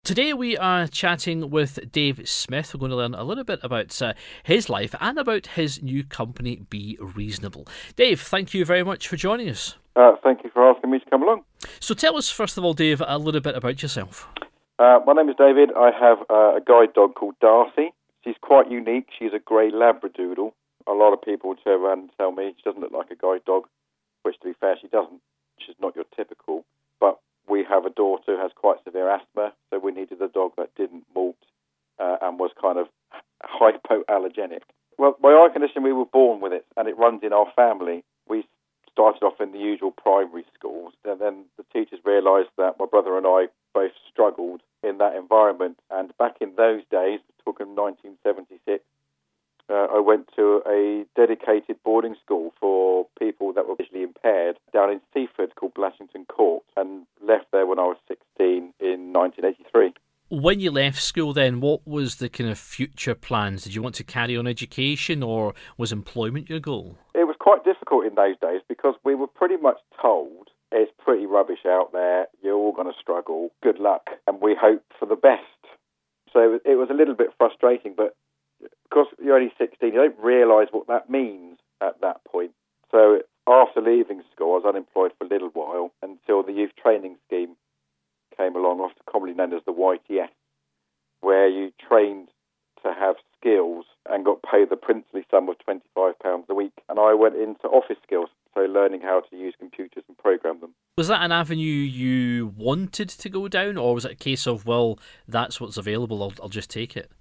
Today we are chatting with Dave Smith. We're going to learn a little bit about his life and about his new company, Be Reasonable. Dave, thank you very much for joining us. Thank you for asking me to come along. So tell us, first of all, Dave, a little bit about yourself. My name is David. I have a guide dog called Darcy. She's quite unique. She's a grey Labradoodle. A lot of people turn around and tell me she doesn't look like a guide dog, which, to be fair, she doesn't. She's not your typical. But we have a daughter who has quite severe asthma, so we needed a dog that didn't molt and was kind of hypoallergenic. Well, by eye condition, we were born with it, and it runs in our family. We started off in the usual primary schools, and then the teachers realised that my brother and I both struggled in that environment. And back in those days, talking 1976, I went to a dedicated boarding school for people that were visually impaired down in Seaford called Blashington Court, and left there when I was 16 in 1983. When you left school then, what was the kind of future plans? Did you want to carry on education, or was employment your goal? It was quite difficult in those days because we were pretty much told it's pretty rubbish out there, you're all going to struggle, good luck, and we hope for the best. So it was a little bit frustrating, but because you're only 16, you don't realise what that means at that point. So after leaving school, I was unemployed for a little while until the youth training scheme came along, often commonly known as the YTS, where you trained to have skills and got paid the princely sum of £25 a week. And I went into office skills, so learning how to use computers and program them. Was that an avenue you wanted to go down, or was it a case of, well, that's what's available, I'll just take it?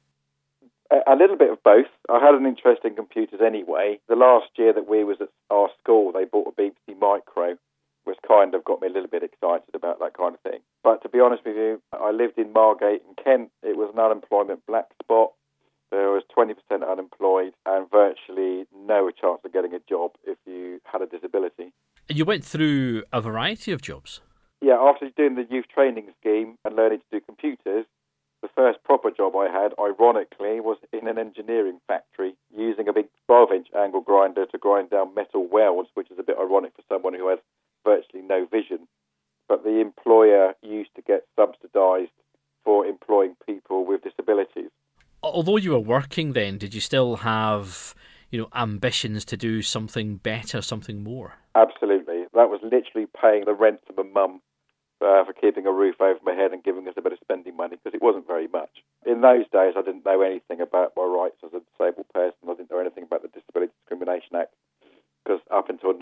A little bit of both. I had an interest in computers anyway. The last year that we was at our school, they bought a BBC Micro, which kind of got me a little bit excited about that kind of thing. But to be honest with you, I lived in Margate in Kent. It was an unemployment black spot. There was 20% unemployed and virtually no chance of getting a job if you had a disability. And you went through a variety of jobs? Yeah, after doing the youth training scheme and learning to do computers, the first proper job I had, ironically, was in an engineering factory using a big 12-inch angle grinder to grind down metal welds, which is a bit ironic for someone who has virtually no vision. But the employer used to get subsidised for employing people with disabilities. Although you were working then, did you still have, ambitions to do something better, something more? Absolutely. That was literally paying the rent to my mum for keeping a roof over my head and giving us a bit of spending money, because it wasn't very much. In those days, I didn't know anything about my rights as a disabled person. I didn't know anything about the Disability Discrimination Act, because up until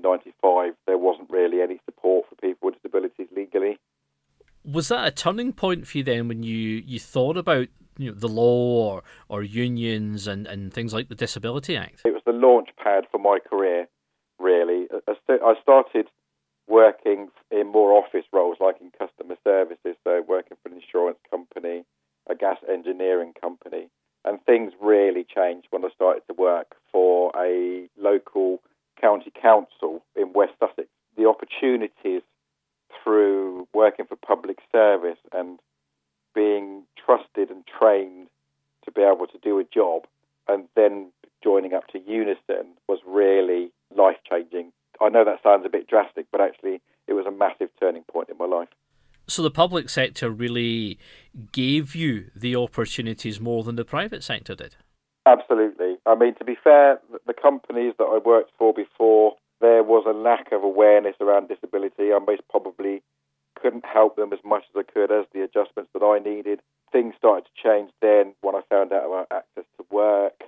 1995, there wasn't really any support for people with disabilities legally. Was that a turning point for you then when you thought about the law or unions and things like the Disability Act? It was the launch pad for my career, really. I started working in more office roles, like in customer services, so working for an insurance company, a gas engineering company, and things really changed when I started to work for a local county council in West Sussex. The opportunities through working for public service and being trusted and trained to be able to do a job and then joining up to Unison was really life-changing. I know that sounds a bit drastic, but actually it was a massive turning point in my life. So the public sector really gave you the opportunities more than the private sector did? Absolutely. I mean, to be fair, the companies that I worked for before, there was a lack of awareness around disability. I most probably couldn't help them as much as I could as the adjustments that I needed. Things started to change then when I found out about access to work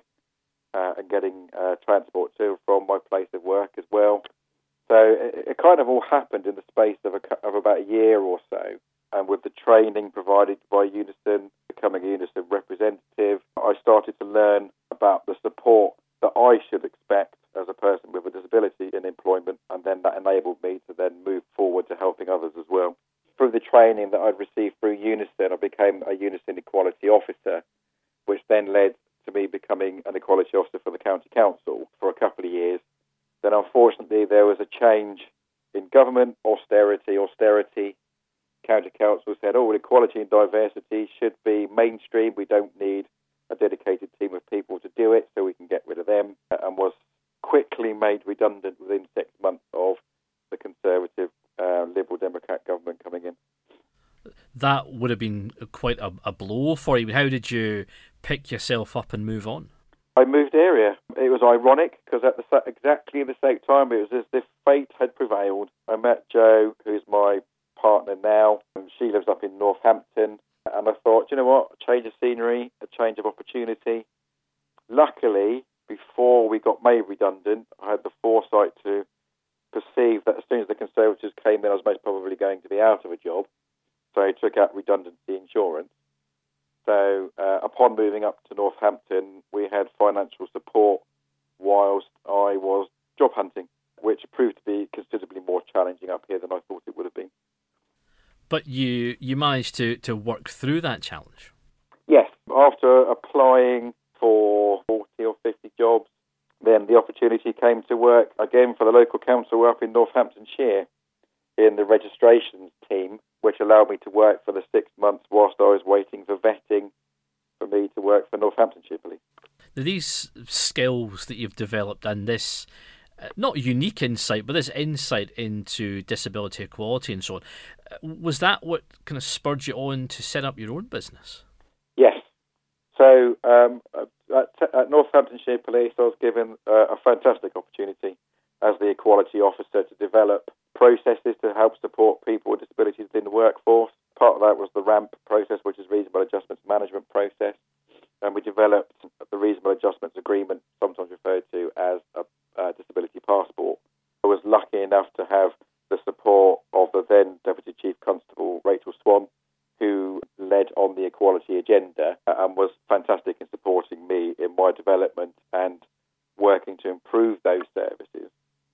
and getting transport to and from my place of work as well. So it kind of all happened in the space of about a year or so. And with the training provided by Unison, becoming a Unison representative, I started to learn about the support that I should expect as a person with a disability in employment, and then that enabled me to then move forward to helping others as well. Through the training that I'd received through Unison, I became a Unison Equality Officer, which then led to me becoming an Equality Officer for the County Council for a couple of years. Then unfortunately there was a change in government, austerity. County Council said, equality and diversity should be mainstream. We don't need a dedicated team of people to do it, so we can get rid of them, and was quickly made redundant within 6 months of the Conservative Liberal Democrat government coming in. That would have been quite a blow for you. How did you pick yourself up and move on? I moved area. It was ironic because at exactly the same time, it was as if fate had prevailed. I met Jo, who's my partner now, and she lives up in Northampton. And I thought, you know what, a change of scenery, a change of opportunity. Luckily, before we got made redundant, I had the foresight to perceive that as soon as the Conservatives came in, I was most probably going to be out of a job. So I took out redundancy insurance. So upon moving up to Northampton, we had financial support whilst I was job hunting, which proved to be considerably more challenging up here than I thought it would have been. But you managed to work through that challenge? Yes. After applying for 40 or 50 jobs, then the opportunity came to work again for the local council up in Northamptonshire in the registrations team, which allowed me to work for the 6 months whilst I was waiting for vetting for me to work for Northamptonshire Police. These skills that you've developed and this, not unique insight, but this insight into disability equality and so on, was that what kind of spurred you on to set up your own business? Yes. So at Northamptonshire Police, I was given a fantastic opportunity as the equality officer to develop processes to help support people with disabilities within the workforce. Part of that was the RAMP process, which is Reasonable Adjustments Management Process. And we developed the Reasonable Adjustments Agreement, sometimes referred to as a disability passport. I was lucky enough to have the support of the then Deputy Chief Constable, Rachel Swan, who led on the equality agenda and was fantastic in supporting me in my development and working to improve those services.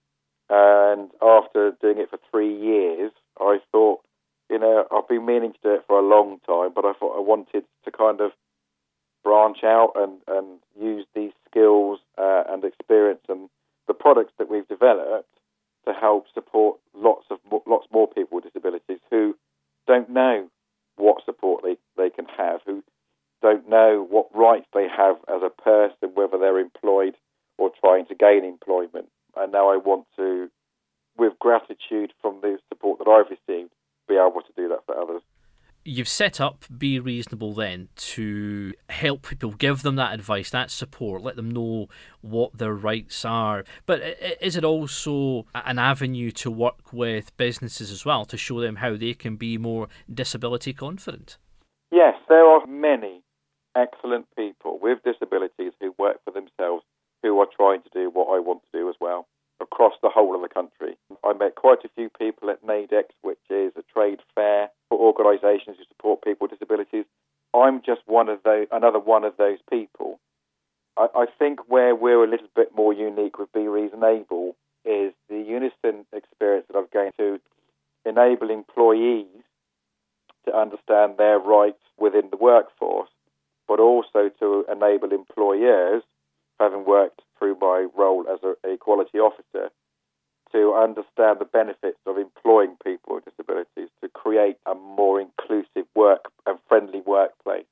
And after doing it for 3 years, I thought, I've been meaning to do it for a long time, but I thought I wanted to kind of branch out and use these skills and experience and the products that we've developed to help support lots more people with disabilities who don't know what support they can have, who don't know what rights they have as a person, whether they're employed or trying to gain employment. And now I want to, with gratitude from the support that I've received, be able to do that for others. You've set up Be Reasonable then to help people, give them that advice, that support, let them know what their rights are. But is it also an avenue to work with businesses as well, to show them how they can be more disability confident? Yes, there are many excellent people with disabilities who work for themselves who are trying to do what I want to do as well, across the whole of the country. I met quite a few people at NAIDEX, which is a trade fair for organisations who support people with disabilities. I'm just another one of those people. I think where we're a little bit more unique with Be Reasonable is the unison experience that I've gained to enable employees to understand their rights within the workforce, but also to enable employers, having worked through my role as an equality officer, to understand the benefits of employing people with disabilities to create a more inclusive work and friendly workplace.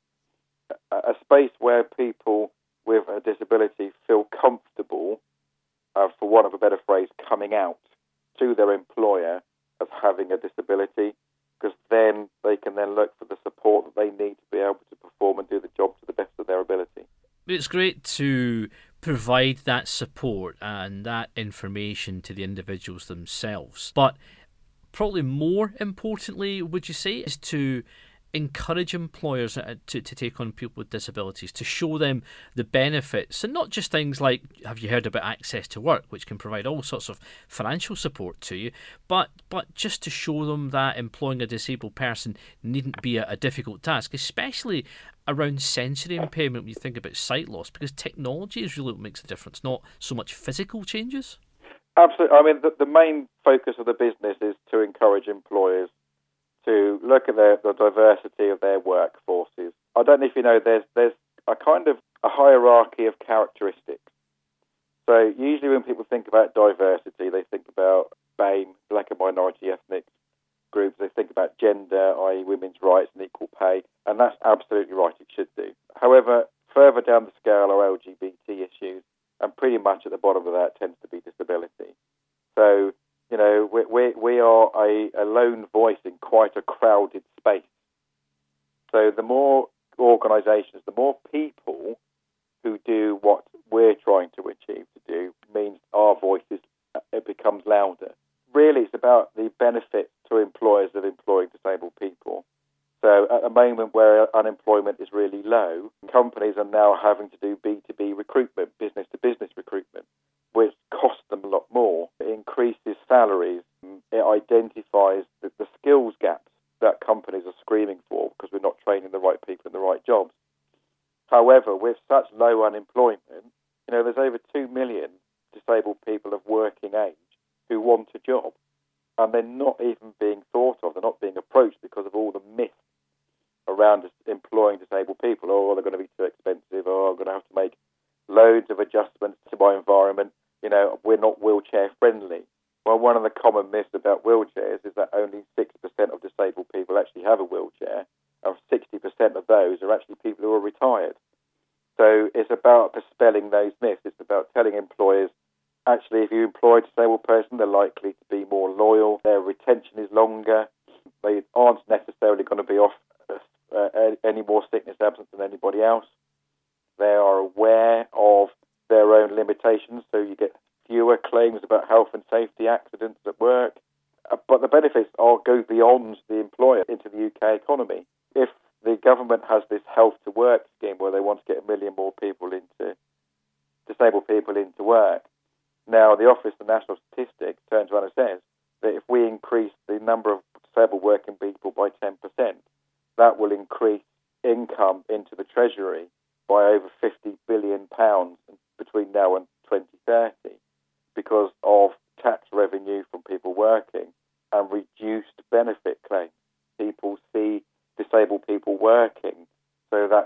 A space where people with a disability feel comfortable, for want of a better phrase, coming out to their employer as having a disability, because then they can then look for the support that they need to be able to perform and do the job to the best of their ability. It's great to provide that support and that information to the individuals themselves. But probably more importantly, would you say, is to encourage employers to take on people with disabilities, to show them the benefits, and not just things like, have you heard about Access to Work, which can provide all sorts of financial support to you, but just to show them that employing a disabled person needn't be a difficult task, especially around sensory impairment when you think about sight loss, because technology is really what makes the difference, not so much physical changes. Absolutely. I mean, the main focus of the business is to encourage employers to look at the diversity of their workforces. I don't know if you know, there's a kind of a hierarchy of characteristics. So usually when people think about diversity, they think about BAME, black and minority ethnic groups. They think about gender, i.e. women's rights and equal pay, and that's absolutely right, it should do. However, further down the scale are LGBT issues, and pretty much at the bottom of that tends to be disability. So, we are a lone voice in quite a crowded space. So the more organisations, the more people who do what we're trying to achieve to do, means our voices, it becomes louder. Really, it's about the benefit to employers of employing disabled people. So at a moment where unemployment is really low, companies are now having to do B2B recruitment, business-to-business recruitment, which costs them a lot more. It increases salaries. It identifies the skills gaps that companies are screaming for because we're not training the right people in the right jobs. However, with such low unemployment, there's over 2 million disabled people of working age who want a job, and they're not even being thought of. They're not being approached because of all the myths around employing disabled people. Oh, they're going to be too expensive. Oh, I'm going to have to make loads of adjustments to my environment. We're not wheelchair friendly. Well, one of the common myths about wheelchairs is that only 6% of disabled people actually have a wheelchair, and 60% of those are actually people who are retired. So it's about dispelling those myths. It's about telling employers, actually, if you employ a disabled person, they're likely to be more loyal. Their retention is longer. They aren't necessarily going to be off any more sickness absence than anybody else. They are aware of their own limitations, so you get fewer claims about health and safety accidents at work. But the benefits go beyond the employer into the UK economy. If the government has this health to work scheme where they want to get 1 million more disabled people into work, now the Office of National Statistics turns around and says that if we increase the number of disabled working people by 10%, that will increase income into the Treasury by over £50 billion between now and 2030 because of tax revenue from people working and reduced benefit claims. People see disabled people working, so that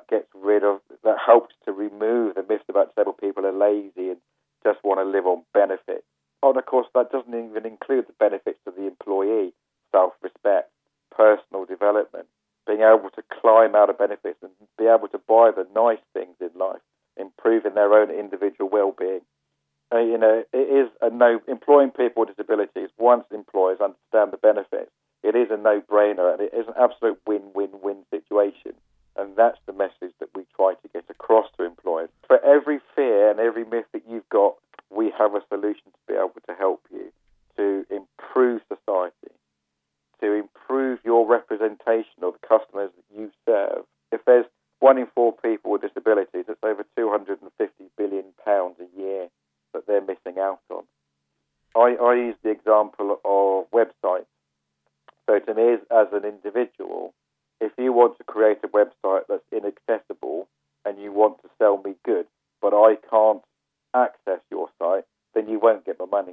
helps to remove the myth about disabled people are lazy and just want to live on benefits. And of course, that doesn't even include the benefits to the employee, self-respect, personal development, being able to climb out of benefits and be able to buy the nice things in life, improving their own individual well-being. It is employing people with disabilities, once employers understand the benefits, it is a no-brainer, and it is an absolute win-win-win situation. And that's the message that we try to get across to employers. For every fear and every myth that you've got, we have a solution to be able to help you to improve society, to improve your representation of the customers that you serve. If there's 1 in 4 people with disabilities, it's over £250 billion a year that they're missing out on. I use the example of websites. So to me, as an individual, if you want to create a website that's inaccessible and you want to sell me goods, but I can't access your site, then you won't get my money.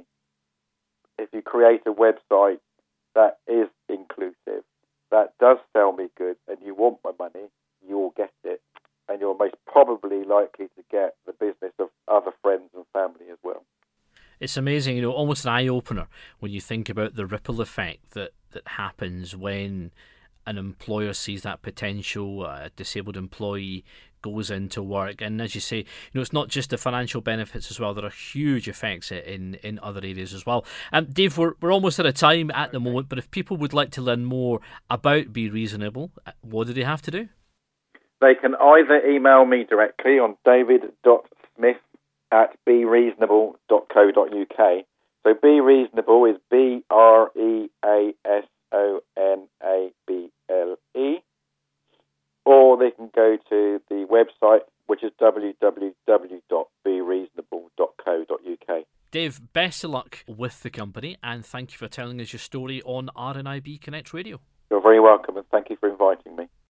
If you create a website that is inclusive, that does sell me goods, and you want my money, you'll get it. And you're most probably likely to get the business of other friends and family as well. It's amazing, almost an eye-opener when you think about the ripple effect that happens when an employer sees that potential, a disabled employee goes into work. And as you say, it's not just the financial benefits as well. There are huge effects in other areas as well. Dave, we're almost out of time at the moment, but if people would like to learn more about Be Reasonable, what do they have to do? They can either email me directly on david.smith@bereasonable.co.uk. So Be Reasonable is BREASONABLE. Or they can go to the website, which is www.bereasonable.co.uk. Dave, best of luck with the company, and thank you for telling us your story on RNIB Connect Radio. You're very welcome, and thank you for inviting me.